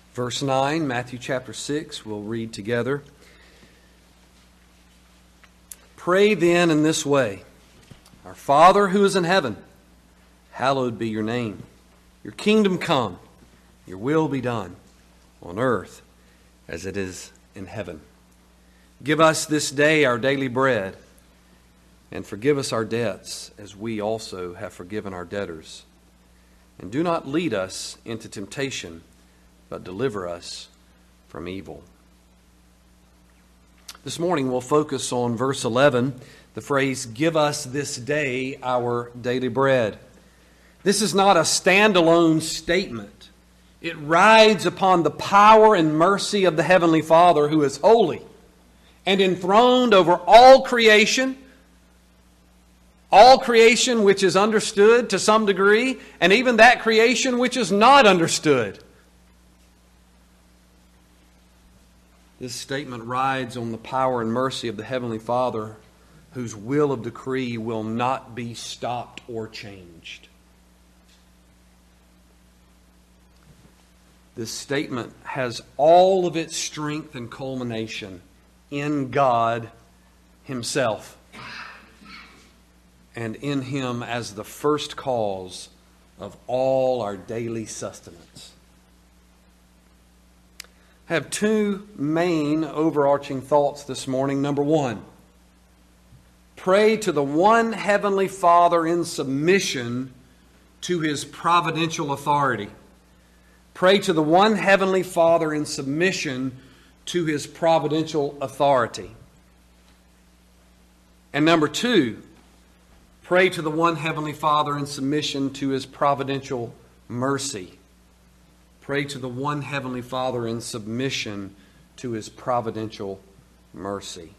Verse 9, Matthew chapter 6, we'll read together. Pray then in this way: Our Father who is in heaven, hallowed be your name. Your kingdom come, your will be done, on earth as it is in heaven. Give us this day our daily bread, and forgive us our debts as we also have forgiven our debtors. And do not lead us into temptation, but deliver us from evil. This morning we'll focus on verse 11, the phrase, give us this day our daily bread. This is not a standalone statement. It rides upon the power and mercy of the Heavenly Father, who is holy and enthroned over all creation which is understood to some degree, and even that creation which is not understood. This statement rides on the power and mercy of the Heavenly Father, whose will of decree will not be stopped or changed. This statement has all of its strength and culmination in God Himself, and in Him as the first cause of all our daily sustenance. I have two main overarching thoughts this morning. Number one, pray to the one Heavenly Father in submission to His providential authority. Pray to the one Heavenly Father in submission to His providential authority. And number two, pray to the one Heavenly Father in submission to His providential mercy. Pray to the one Heavenly Father in submission to His providential mercy.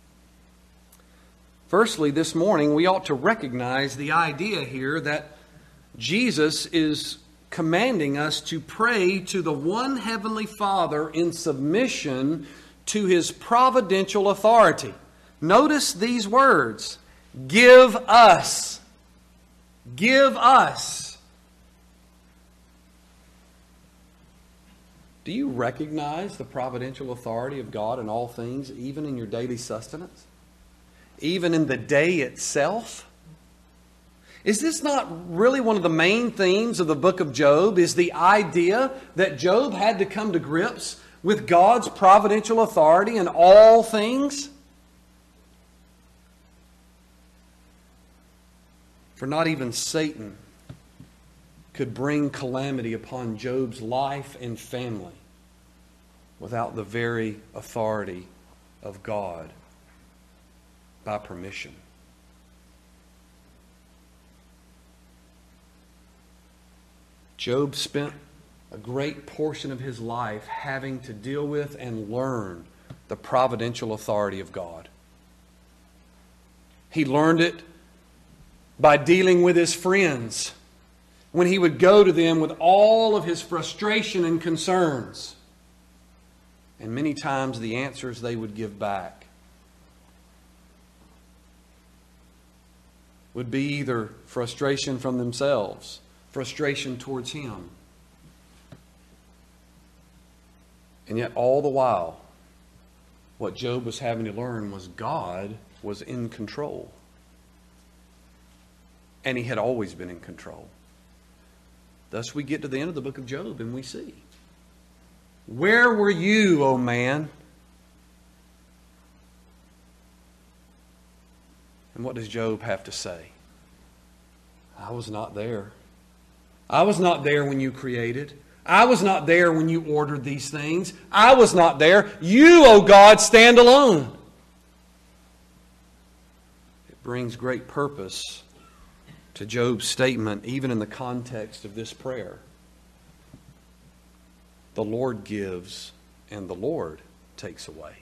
Firstly, this morning we ought to recognize the idea here that Jesus is commanding us to pray to the one Heavenly Father in submission to His providential authority. Notice these words: give us. Give us. Do you recognize the providential authority of God in all things, even in your daily sustenance? Even in the day itself? Is this not really one of the main themes of the book of Job? Is the idea that Job had to come to grips with God's providential authority in all things? For not even Satan could bring calamity upon Job's life and family without the very authority of God by permission. Job spent a great portion of his life having to deal with and learn the providential authority of God. He learned it by dealing with his friends when he would go to them with all of his frustration and concerns. And many times the answers they would give back would be either frustration from themselves, frustration towards him. And yet all the while, what Job was having to learn was God was in control. And He had always been in control. Thus we get to the end of the book of Job and we see, where were you, O man? And what does Job have to say? I was not there. I was not there when you created. I was not there when you ordered these things. I was not there. You, O God, stand alone. It brings great purpose to Job's statement, even in the context of this prayer. The Lord gives and the Lord takes away.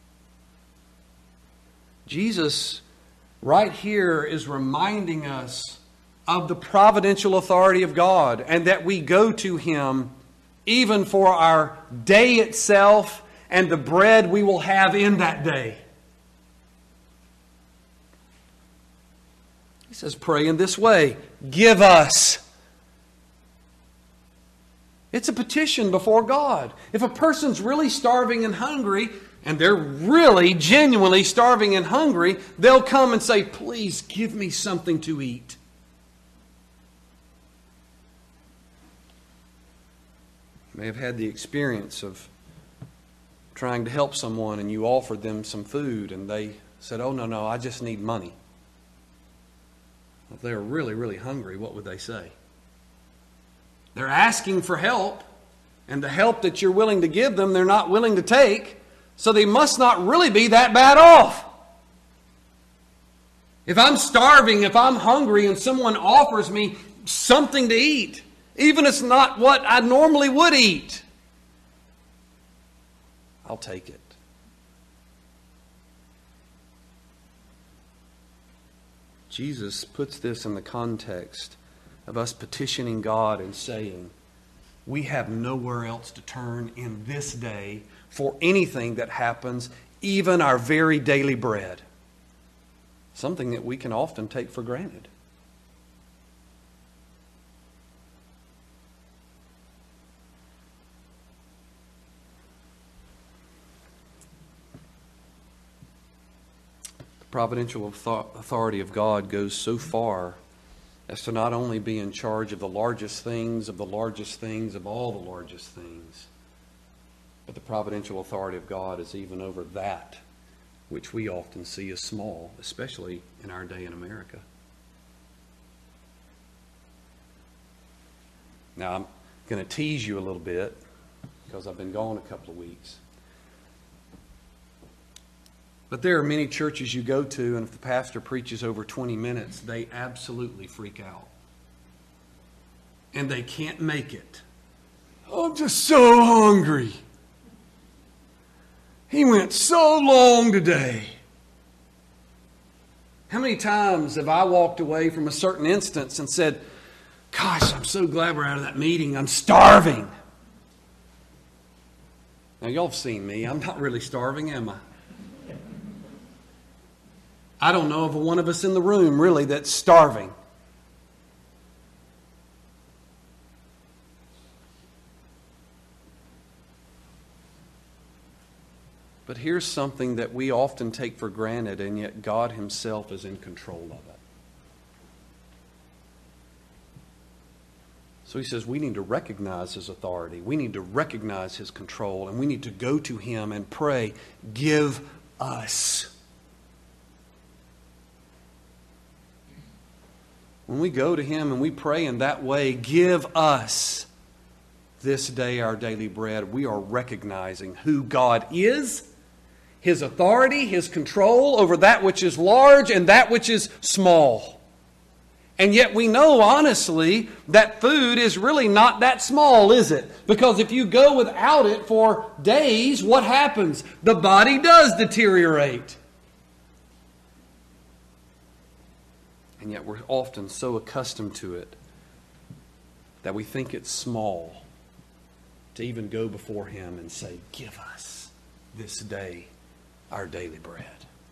Jesus, right here, is reminding us of the providential authority of God, and that we go to Him even for our day itself and the bread we will have in that day. He says, pray in this way: give us. It's a petition before God. If a person's really starving and hungry, and they're really genuinely starving and hungry, they'll come and say, please give me something to eat. You may have had the experience of trying to help someone and you offered them some food and they said, oh, no, I just need money. If they were really, really hungry, what would they say? They're asking for help, and the help that you're willing to give them, they're not willing to take, so they must not really be that bad off. If I'm starving, if I'm hungry, and someone offers me something to eat, even if it's not what I normally would eat, I'll take it. Jesus puts this in the context of us petitioning God and saying, we have nowhere else to turn in this day for anything that happens, even our very daily bread. Something that we can often take for granted. The providential authority of God goes so far as to not only be in charge of the largest things, of all the largest things, but the providential authority of God is even over that which we often see as small, especially in our day in America. Now, I'm going to tease you a little bit because I've been gone a couple of weeks. But there are many churches you go to, and if the pastor preaches over 20 minutes, they absolutely freak out. And they can't make it. Oh, I'm just so hungry. He went so long today. How many times have I walked away from a certain instance and said, gosh, I'm so glad we're out of that meeting. I'm starving. Now, y'all have seen me. I'm not really starving, am I? I don't know of one of us in the room, really, that's starving. But here's something that we often take for granted, and yet God Himself is in control of it. So He says we need to recognize His authority. We need to recognize His control, and we need to go to Him and pray, give us. When we go to Him and we pray in that way, give us this day our daily bread, we are recognizing who God is, His authority, His control over that which is large and that which is small. And yet we know, honestly, that food is really not that small, is it? Because if you go without it for days, what happens? The body does deteriorate. And yet we're often so accustomed to it that we think it's small to even go before Him and say, give us this day our daily bread.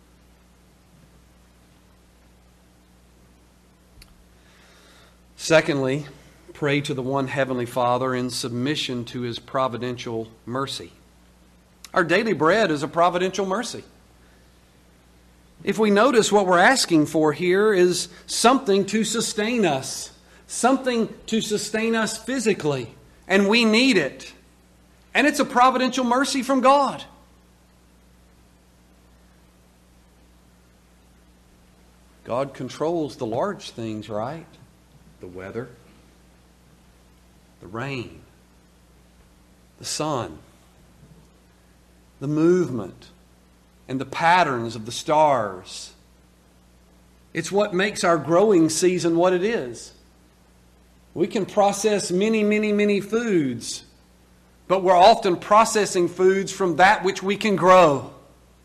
Secondly, pray to the one Heavenly Father in submission to His providential mercy. Our daily bread is a providential mercy. If we notice, what we're asking for here is something to sustain us. Something to sustain us physically. And we need it. And it's a providential mercy from God. God controls the large things, right? The weather, the rain, the sun, the movement, and the patterns of the stars. It's what makes our growing season what it is. We can process many foods, but we're often processing foods from that which we can grow.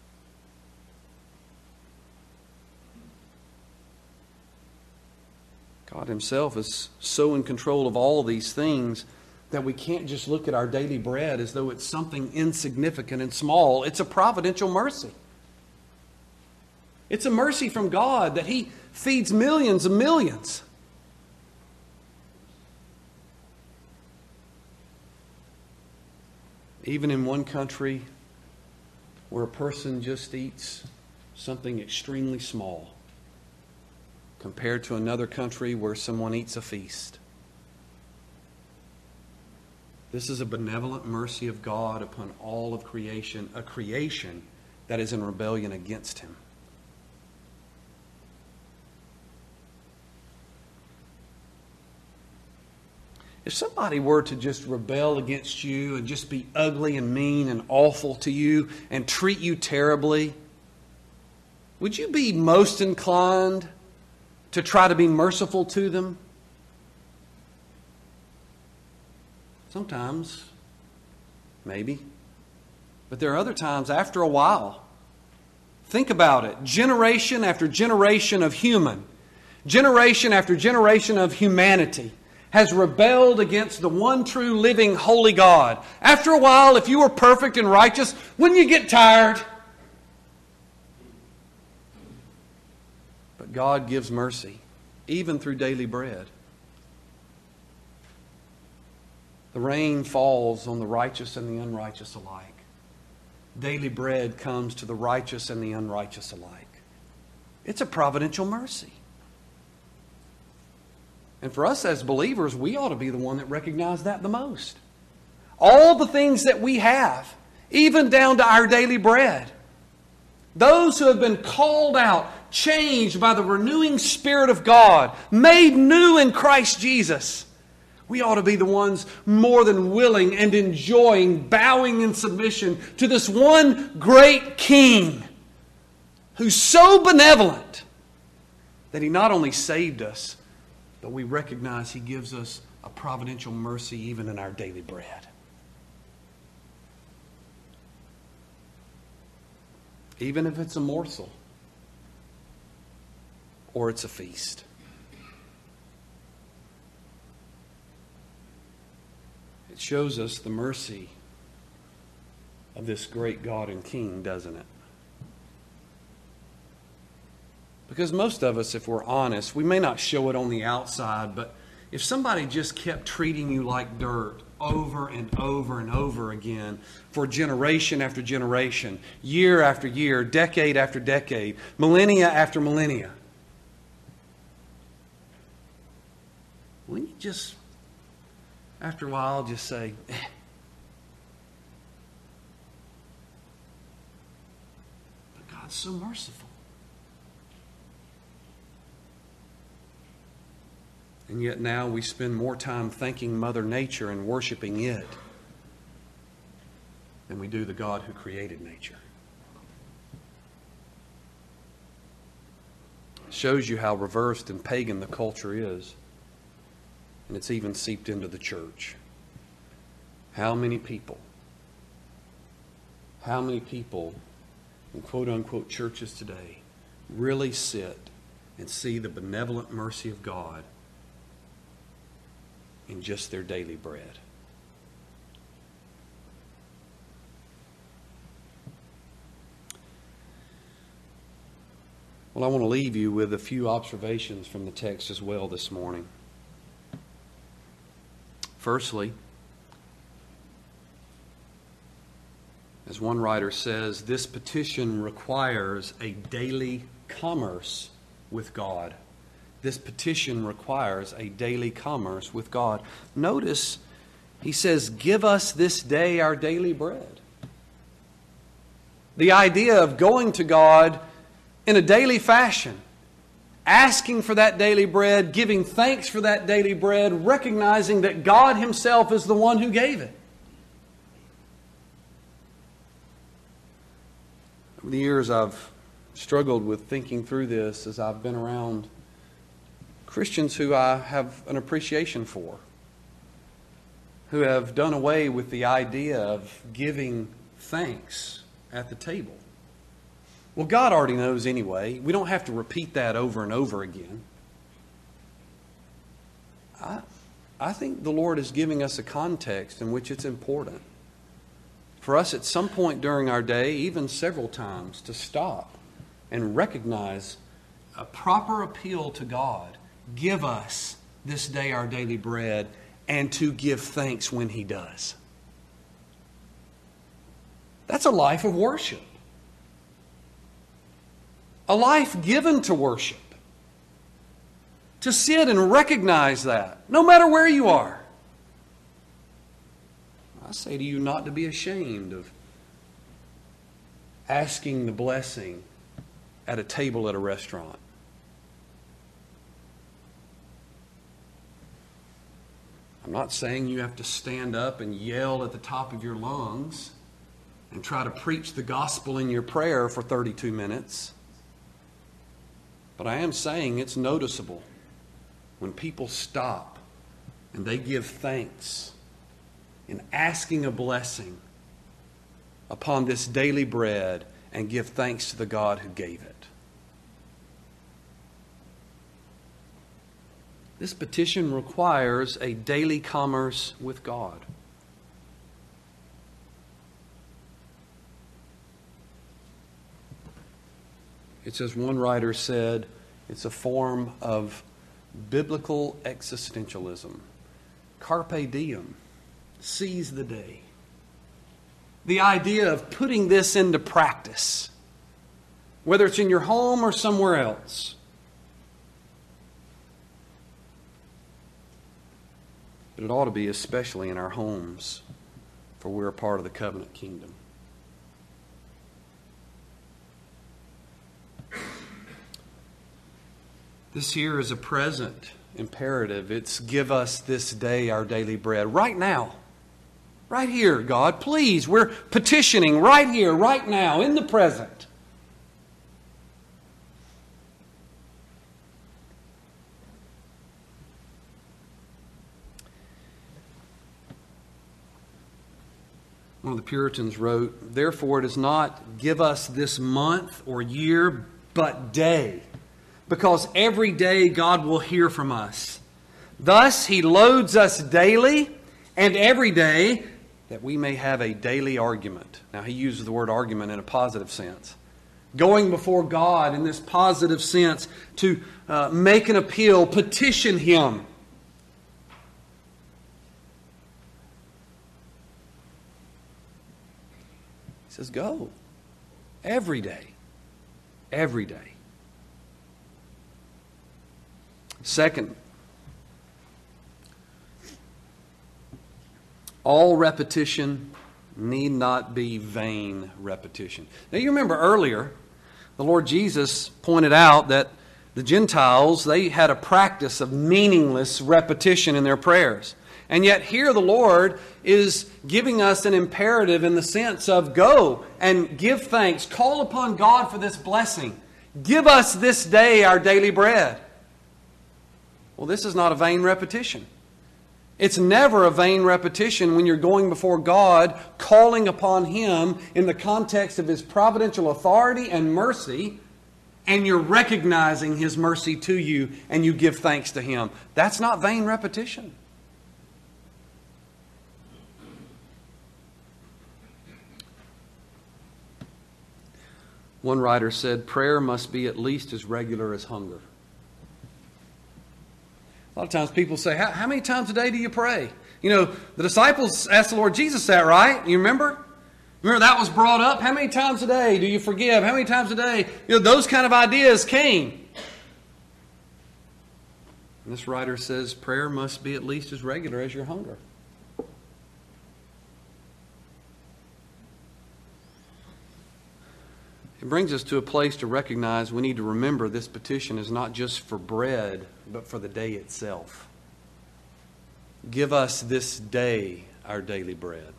God Himself is so in control of all of these things that we can't just look at our daily bread as though it's something insignificant and small. It's a providential mercy. It's a mercy from God that He feeds millions and millions. Even in one country where a person just eats something extremely small compared to another country where someone eats a feast. This is a benevolent mercy of God upon all of creation, a creation that is in rebellion against Him. If somebody were to just rebel against you and just be ugly and mean and awful to you and treat you terribly, would you be most inclined to try to be merciful to them? Sometimes, maybe. But there are other times, after a while, think about it. Generation after generation of human, generation after generation of humanity has rebelled against the one true living holy God. After a while, if you were perfect and righteous, wouldn't you get tired? But God gives mercy, even through daily bread. The rain falls on the righteous and the unrighteous alike. Daily bread comes to the righteous and the unrighteous alike. It's a providential mercy. And for us as believers, we ought to be the one that recognize that the most. All the things that we have, even down to our daily bread. Those who have been called out, changed by the renewing Spirit of God, made new in Christ Jesus. We ought to be the ones more than willing and enjoying, bowing in submission to this one great King who's so benevolent that He not only saved us, but we recognize He gives us a providential mercy even in our daily bread. Even if it's a morsel or it's a feast. It shows us the mercy of this great God and King, doesn't it? Because most of us, if we're honest, we may not show it on the outside, but if somebody just kept treating you like dirt over and over and over again for generation after generation, year after year, decade after decade, millennia after millennia, wouldn't you just, after a while, just say, But God's so merciful. And yet now we spend more time thanking Mother Nature and worshiping it than we do the God who created nature. It shows you how reversed and pagan the culture is. And it's even seeped into the church. How many people in quote-unquote churches today really sit and see the benevolent mercy of God in just their daily bread? Well, I want to leave you with a few observations from the text as well this morning. Firstly, as one writer says, this petition requires a daily commerce with God. This petition requires a daily commerce with God. Notice, he says, give us this day our daily bread. The idea of going to God in a daily fashion, asking for that daily bread, giving thanks for that daily bread, recognizing that God Himself is the one who gave it. Over the years, I've struggled with thinking through this as I've been around Christians who I have an appreciation for, who have done away with the idea of giving thanks at the table. Well, God already knows anyway. We don't have to repeat that over and over again. I think the Lord is giving us a context in which it's important for us at some point during our day, even several times, to stop and recognize a proper appeal to God. Give us this day our daily bread, and to give thanks when He does. That's a life of worship. A life given to worship. To sit and recognize that, no matter where you are. I say to you not to be ashamed of asking the blessing at a table at a restaurant. I'm not saying you have to stand up and yell at the top of your lungs and try to preach the gospel in your prayer for 32 minutes. But I am saying it's noticeable when people stop and they give thanks in asking a blessing upon this daily bread and give thanks to the God who gave it. This petition requires a daily commerce with God. It's as one writer said, it's a form of biblical existentialism. Carpe diem, seize the day. The idea of putting this into practice, whether it's in your home or somewhere else. But it ought to be especially in our homes, for we're a part of the covenant kingdom. This here is a present imperative. It's give us this day our daily bread. Right now. Right here, God. Please, we're petitioning right here, right now, in the present. One of the Puritans wrote, "Therefore it is not give us this month or year, but day. Because every day God will hear from us. Thus He loads us daily and every day that we may have a daily argument." Now he uses the word argument in a positive sense. Going before God in this positive sense to make an appeal, petition Him. He says, go. Every day. Every day. Second, all repetition need not be vain repetition. Now you remember earlier, the Lord Jesus pointed out that the Gentiles, they had a practice of meaningless repetition in their prayers. And yet here the Lord is giving us an imperative in the sense of go and give thanks. Call upon God for this blessing. Give us this day our daily bread. Well, this is not a vain repetition. It's never a vain repetition when you're going before God, calling upon Him in the context of His providential authority and mercy, and you're recognizing His mercy to you, and you give thanks to Him. That's not vain repetition. One writer said, prayer must be at least as regular as hunger. A lot of times people say, how many times a day do you pray? You know, the disciples asked the Lord Jesus that, right? You remember? Remember that was brought up? How many times a day do you forgive? How many times a day? You know, those kind of ideas came. And this writer says prayer must be at least as regular as your hunger. It brings us to a place to recognize we need to remember this petition is not just for bread, but for the day itself. Give us this day our daily bread.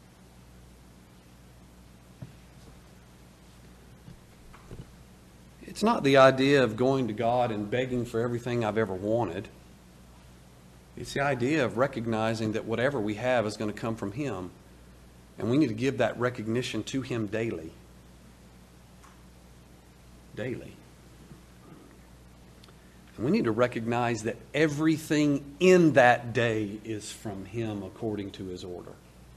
It's not the idea of going to God and begging for everything I've ever wanted. It's the idea of recognizing that whatever we have is going to come from Him. And we need to give that recognition to Him daily. Daily. And we need to recognize that everything in that day is from Him according to His order.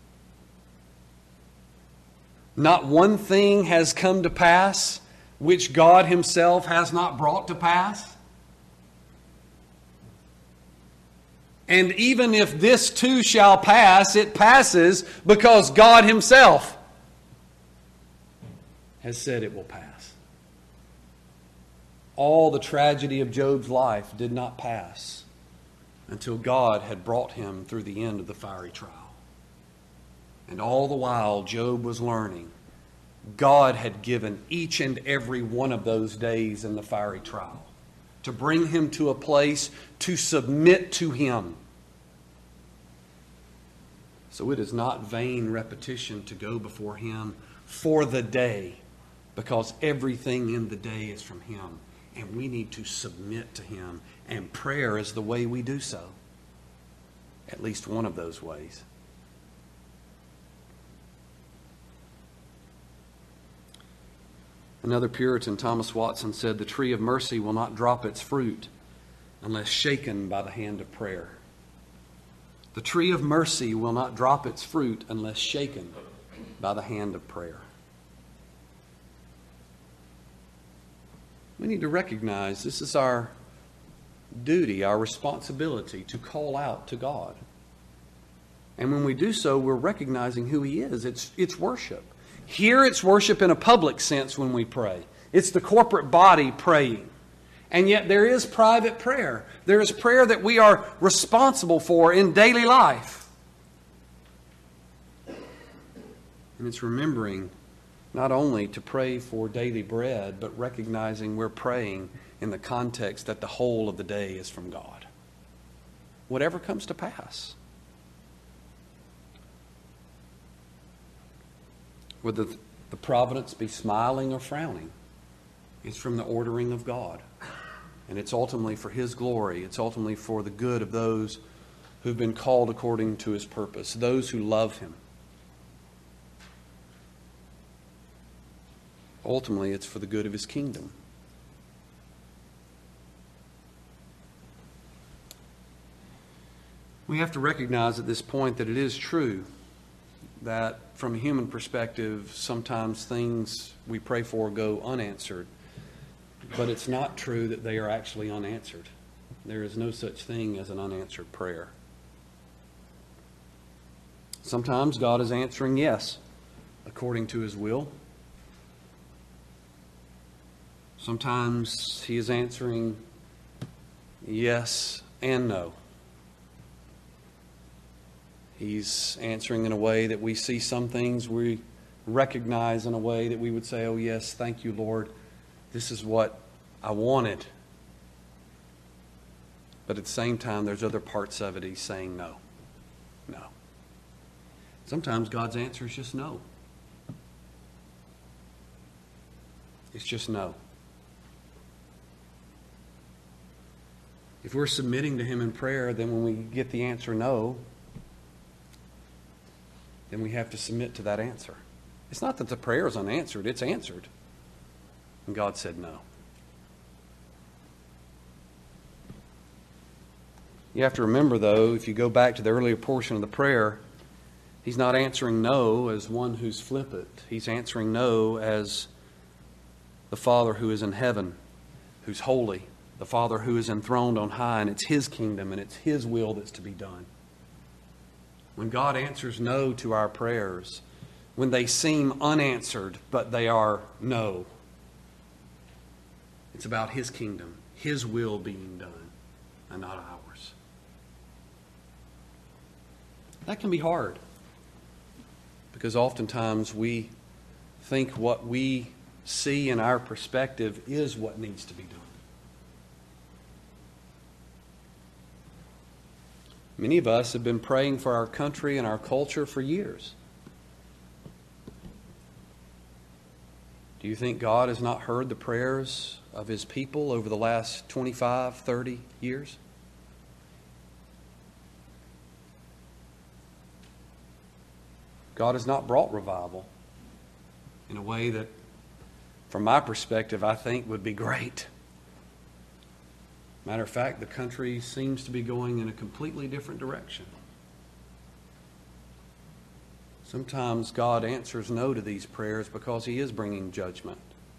Not one thing has come to pass which God Himself has not brought to pass. And even if this too shall pass, it passes because God Himself has said it will pass. All the tragedy of Job's life did not pass until God had brought him through the end of the fiery trial. And all the while Job was learning, God had given each and every one of those days in the fiery trial to bring him to a place to submit to Him. So it is not vain repetition to go before Him for the day, because everything in the day is from Him. And we need to submit to Him. And prayer is the way we do so. At least one of those ways. Another Puritan, Thomas Watson, said, "The tree of mercy will not drop its fruit unless shaken by the hand of prayer." The tree of mercy will not drop its fruit unless shaken by the hand of prayer. We need to recognize this is our duty, our responsibility to call out to God. And when we do so, we're recognizing who He is. It's worship. Here it's worship in a public sense when we pray. It's the corporate body praying. And yet there is private prayer. There is prayer that we are responsible for in daily life. And it's remembering not only to pray for daily bread, but recognizing we're praying in the context that the whole of the day is from God. Whatever comes to pass. Whether the providence be smiling or frowning, it's from the ordering of God. And it's ultimately for His glory. It's ultimately for the good of those who've been called according to His purpose, those who love Him. Ultimately, it's for the good of His kingdom. We have to recognize at this point that it is true that from a human perspective, sometimes things we pray for go unanswered. But it's not true that they are actually unanswered. There is no such thing as an unanswered prayer. Sometimes God is answering yes, according to His will. Sometimes He is answering yes and no. He's answering in a way that we see some things we recognize in a way that we would say, "Oh yes, thank you, Lord. This is what I wanted." But at the same time, there's other parts of it He's saying no. No. Sometimes God's answer is just no. It's just no. If we're submitting to Him in prayer, then when we get the answer no, then we have to submit to that answer. It's not that the prayer is unanswered, it's answered. And God said no. You have to remember, though, if you go back to the earlier portion of the prayer, He's not answering no as one who's flippant. He's answering no as the Father who is in heaven, who's holy, the Father who is enthroned on high, and it's His kingdom and it's His will that's to be done. When God answers no to our prayers, when they seem unanswered, but they are no, it's about His kingdom, His will being done, and not ours. That can be hard, because oftentimes we think what we see in our perspective is what needs to be done. Many of us have been praying for our country and our culture for years. Do you think God has not heard the prayers of His people over the last 25, 30 years? God has not brought revival in a way that, from my perspective, I think would be great. Matter of fact, the country seems to be going in a completely different direction. Sometimes God answers no to these prayers because He is bringing judgment.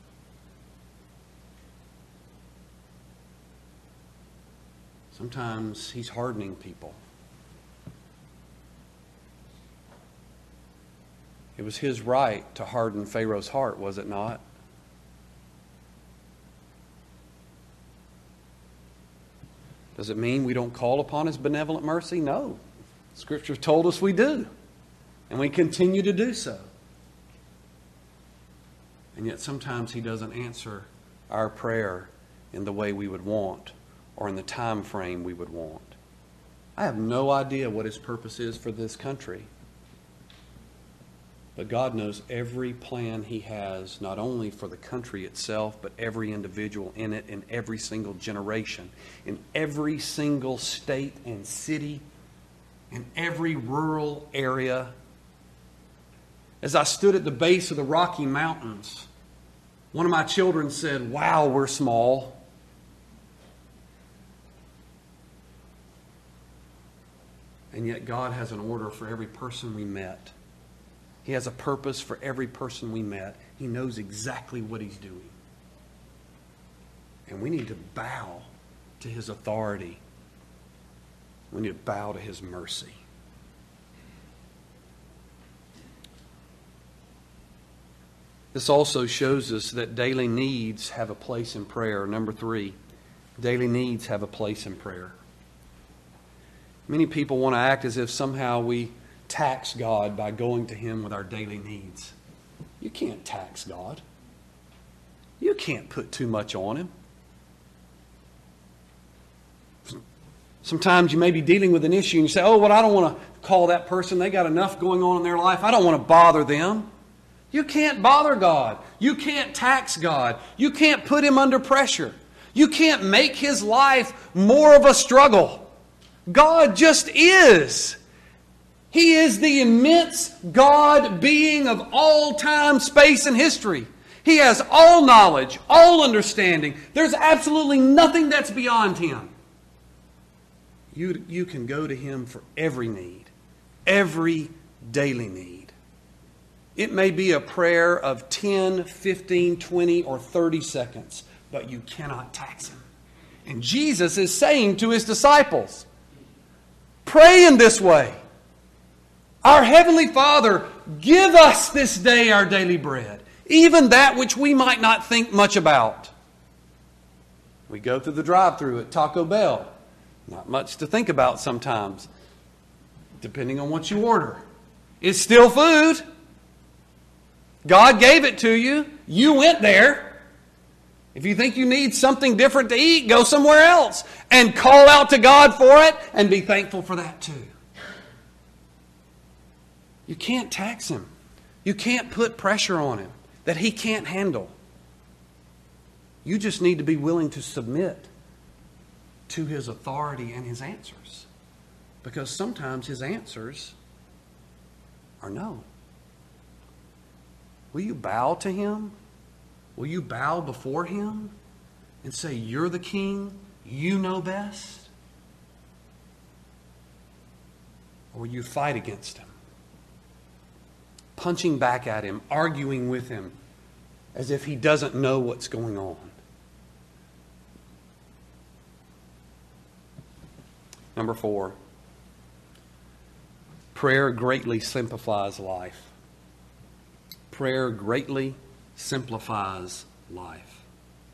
Sometimes He's hardening people. It was his right to harden Pharaoh's heart, was it not? Does it mean we don't call upon his benevolent mercy? No. Scripture told us we do. And we continue to do so. And yet sometimes he doesn't answer our prayer in the way we would want or in the time frame we would want. I have no idea what his purpose is for this country. But God knows every plan he has, not only for the country itself, but every individual in it, in every single generation, in every single state and city, in every rural area. As I stood at the base of the Rocky Mountains, one of my children said, "Wow, we're small." And yet God has an order for every person we met. He has a purpose for every person we met. He knows exactly what he's doing. And we need to bow to his authority. We need to bow to his mercy. This also shows us that daily needs have a place in prayer. Number 3, daily needs have a place in prayer. Many people want to act as if somehow we tax God by going to him with our daily needs. You can't tax God. You can't put too much on him. Sometimes you may be dealing with an issue and you say, "Oh, well, I don't want to call that person. They got enough going on in their life. I don't want to bother them." You can't bother God. You can't tax God. You can't put him under pressure. You can't make his life more of a struggle. God just is. He is the immense God being of all time, space, and history. He has all knowledge, all understanding. There's absolutely nothing that's beyond him. You can go to him for every need, every daily need. It may be a prayer of 10, 15, 20, or 30 seconds, but you cannot tax him. And Jesus is saying to his disciples, pray in this way. Our Heavenly Father, give us this day our daily bread, even that which we might not think much about. We go through the drive-thru at Taco Bell. Not much to think about sometimes, depending on what you order. It's still food. God gave it to you. You went there. If you think you need something different to eat, go somewhere else and call out to God for it and be thankful for that too. You can't tax him. You can't put pressure on him that he can't handle. You just need to be willing to submit to his authority and his answers. Because sometimes his answers are no. Will you bow to him? Will you bow before him and say, you're the king, you know best? Or will you fight against him? Punching back at him, arguing with him as if he doesn't know what's going on. Number 4, prayer greatly simplifies life. Prayer greatly simplifies life.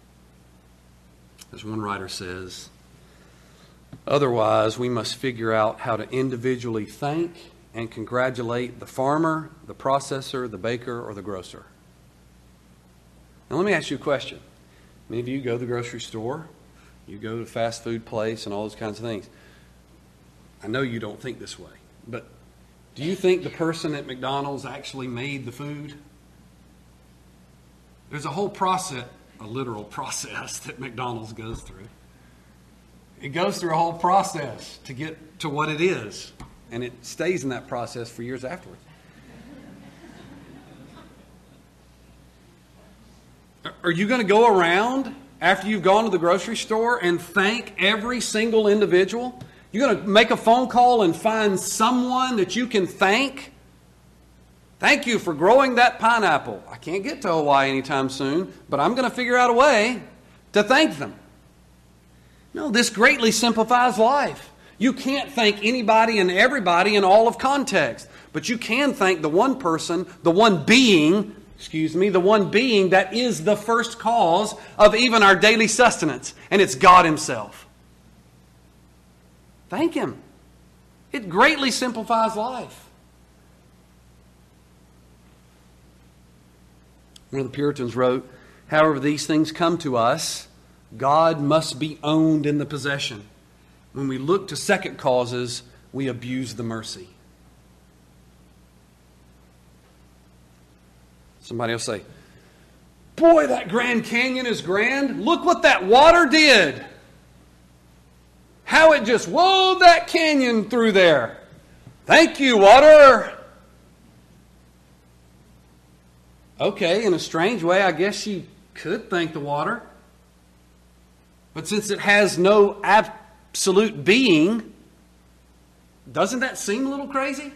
As one writer says, otherwise we must figure out how to individually thank and congratulate the farmer, the processor, the baker, or the grocer. Now let me ask you a question. Many of you go to the grocery store, you go to a fast food place and all those kinds of things. I know you don't think this way, but do you think the person at McDonald's actually made the food? There's a whole process, a literal process that McDonald's goes through. It goes through a whole process to get to what it is, and it stays in that process for years afterwards. Are you going to go around after you've gone to the grocery store and thank every single individual? You're going to make a phone call and find someone that you can thank? Thank you for growing that pineapple. I can't get to Hawaii anytime soon, but I'm going to figure out a way to thank them. No, this greatly simplifies life. You can't thank anybody and everybody in all of context, but But you can thank the one person, the one being that is the first cause of even our daily sustenance, and it's God Himself. Thank Him. It greatly simplifies life. One of the Puritans wrote, however these things come to us, God must be owned in the possession. When we look to second causes, we abuse the mercy. Somebody will say, boy, that Grand Canyon is grand. Look what that water did. How it just wove that canyon through there. Thank you, water. Okay, in a strange way, I guess you could thank the water. But since it has no absolute being, doesn't that seem a little crazy?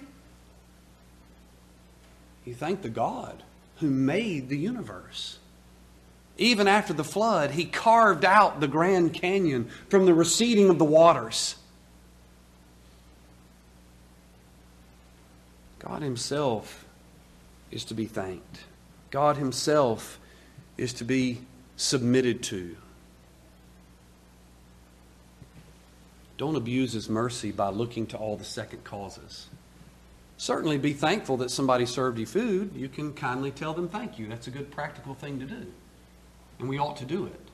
You thank the God who made the universe. Even after the flood, He carved out the Grand Canyon from the receding of the waters. God Himself is to be thanked. God Himself is to be submitted to. Don't abuse His mercy by looking to all the second causes. Certainly be thankful that somebody served you food. You can kindly tell them thank you. That's a good practical thing to do. And we ought to do it.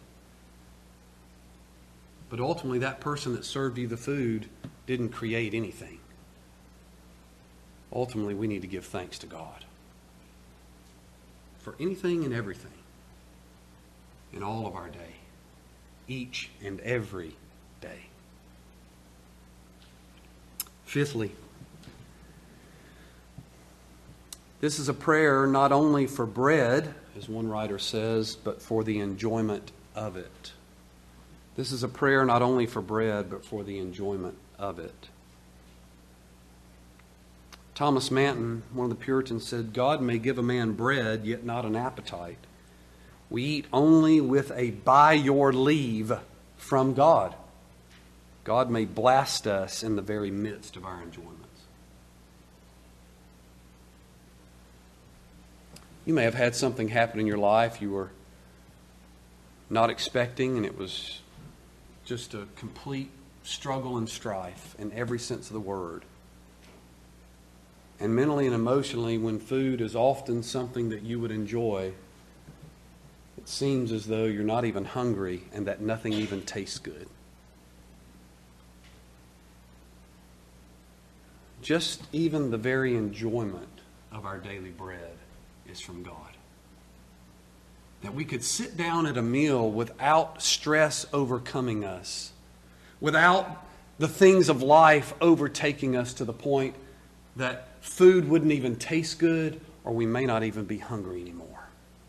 But ultimately, that person that served you the food didn't create anything. Ultimately, we need to give thanks to God for anything and everything in all of our day, each and every day. Fifthly, this is a prayer not only for bread, as one writer says, but for the enjoyment of it. This is a prayer not only for bread, but for the enjoyment of it. Thomas Manton, one of the Puritans, said, God may give a man bread, yet not an appetite. We eat only with a by your leave from God. God may blast us in the very midst of our enjoyments. You may have had something happen in your life you were not expecting, and it was just a complete struggle and strife in every sense of the word. And mentally and emotionally, when food is often something that you would enjoy, it seems as though you're not even hungry and that nothing even tastes good. Just even the very enjoyment of our daily bread is from God. That we could sit down at a meal without stress overcoming us, without the things of life overtaking us to the point that food wouldn't even taste good, or we may not even be hungry anymore.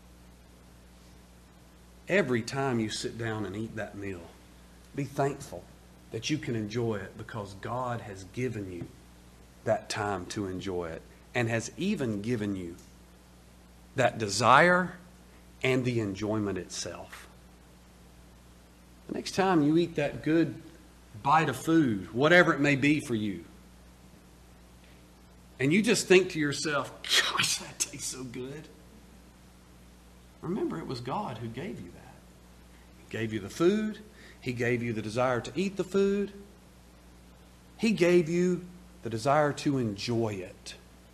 Every time you sit down and eat that meal, be thankful that you can enjoy it because God has given you that time to enjoy it and has even given you that desire and the enjoyment itself. The next time you eat that good bite of food, whatever it may be for you, and you just think to yourself, gosh, that tastes so good. Remember, it was God who gave you that. He gave you the food. He gave you the desire to eat the food. He gave you the desire to enjoy it.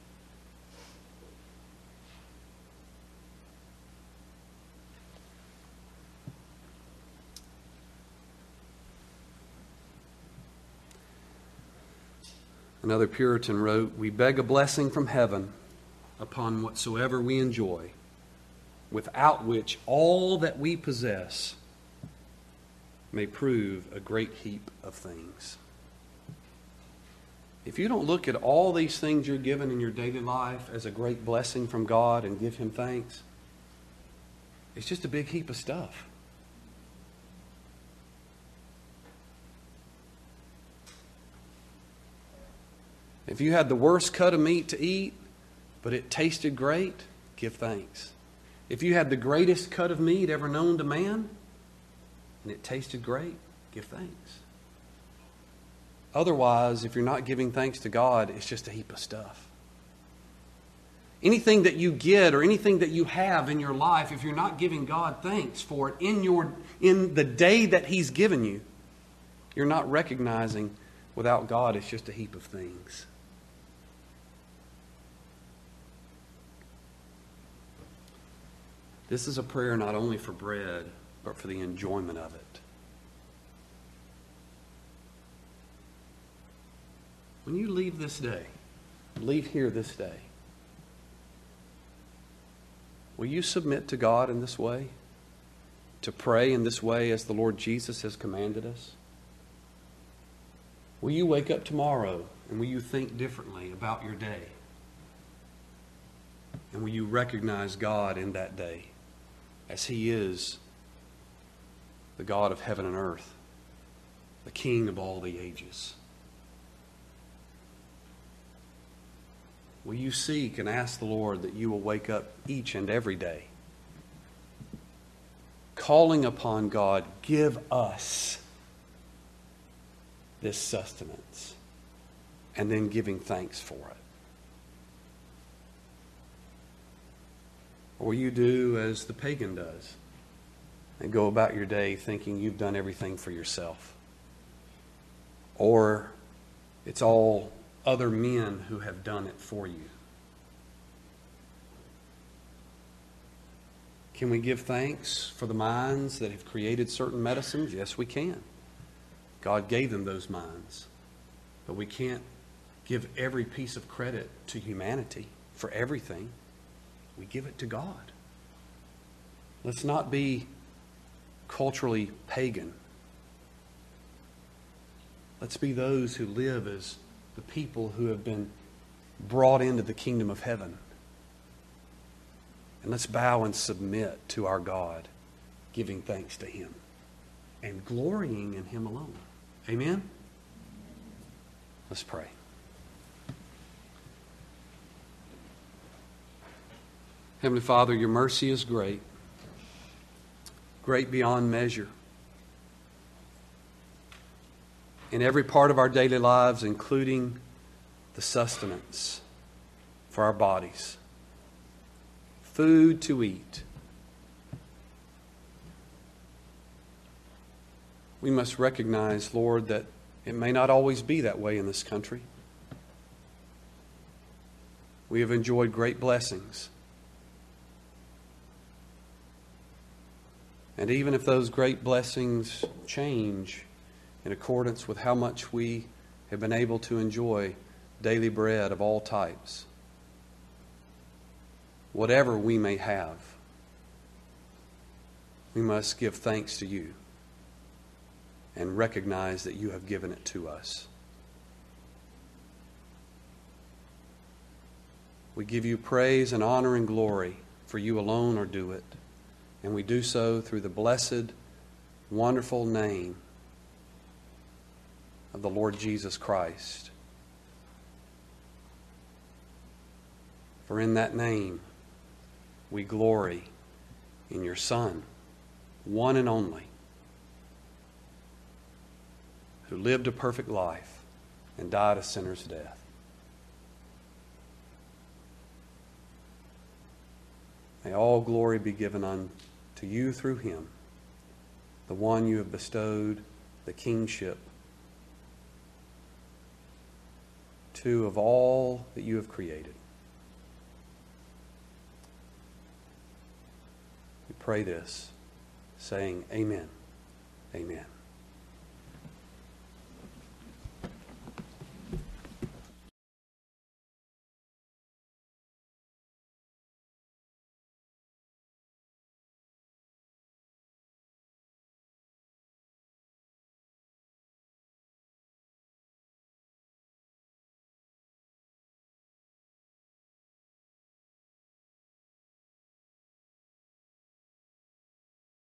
Another Puritan wrote, we beg a blessing from heaven upon whatsoever we enjoy, without which all that we possess may prove a great heap of things. If you don't look at all these things you're given in your daily life as a great blessing from God and give Him thanks, it's just a big heap of stuff. If you had the worst cut of meat to eat, but it tasted great, give thanks. If you had the greatest cut of meat ever known to man, and it tasted great, give thanks. Otherwise, if you're not giving thanks to God, it's just a heap of stuff. Anything that you get or anything that you have in your life, if you're not giving God thanks for it in the day that He's given you, you're not recognizing without God it's just a heap of things. This is a prayer not only for bread, but for the enjoyment of it. When you leave this day, leave here this day, will you submit to God in this way? To pray in this way as the Lord Jesus has commanded us? Will you wake up tomorrow and will you think differently about your day? And will you recognize God in that day as He is the God of heaven and earth, the King of all the ages? Will you seek and ask the Lord that you will wake up each and every day calling upon God, give us this sustenance, and then giving thanks for it? Or you do as the pagan does and go about your day thinking you've done everything for yourself? Or it's all other men who have done it for you? Can we give thanks for the minds that have created certain medicines? Yes, we can. God gave them those minds. But we can't give every piece of credit to humanity for everything. We give it to God. Let's not be culturally pagan. Let's be those who live as the people who have been brought into the kingdom of heaven. And let's bow and submit to our God, giving thanks to Him and glorying in Him alone. Amen? Let's pray. Heavenly Father, your mercy is great, great beyond measure. In every part of our daily lives, including the sustenance for our bodies, food to eat. We must recognize, Lord, that it may not always be that way in this country. We have enjoyed great blessings. And even if those great blessings change in accordance with how much we have been able to enjoy daily bread of all types, whatever we may have, we must give thanks to you and recognize that you have given it to us. We give you praise and honor and glory, for you alone are due it. And we do so through the blessed, wonderful name of the Lord Jesus Christ. For in that name we glory in your Son, one and only, who lived a perfect life and died a sinner's death. May all glory be given unto you through him, the one you have bestowed the kingship to of all that you have created. We pray this, saying, Amen. Amen.